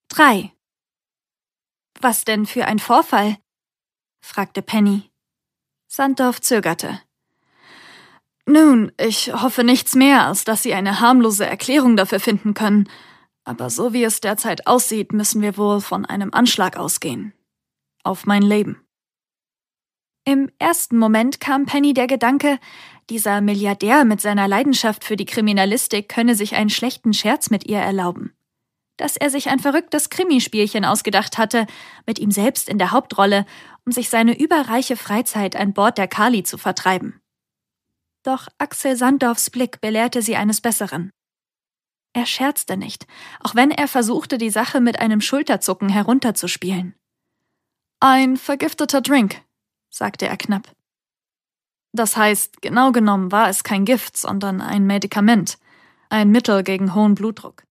3. »Was denn für ein Vorfall?« fragte Penny. Sanddorf zögerte. »Nun, ich hoffe nichts mehr, als dass Sie eine harmlose Erklärung dafür finden können. Aber so wie es derzeit aussieht, müssen wir wohl von einem Anschlag ausgehen. Auf mein Leben.« Im ersten Moment kam Penny der Gedanke, dieser Milliardär mit seiner Leidenschaft für die Kriminalistik könne sich einen schlechten Scherz mit ihr erlauben. Dass er sich ein verrücktes Krimispielchen ausgedacht hatte, mit ihm selbst in der Hauptrolle, um sich seine überreiche Freizeit an Bord der Kali zu vertreiben. Doch Axel Sanddorfs Blick belehrte sie eines Besseren. Er scherzte nicht, auch wenn er versuchte, die Sache mit einem Schulterzucken herunterzuspielen. »Ein vergifteter Drink«, sagte er knapp. »Das heißt, genau genommen war es kein Gift, sondern ein Medikament, ein Mittel gegen hohen Blutdruck.«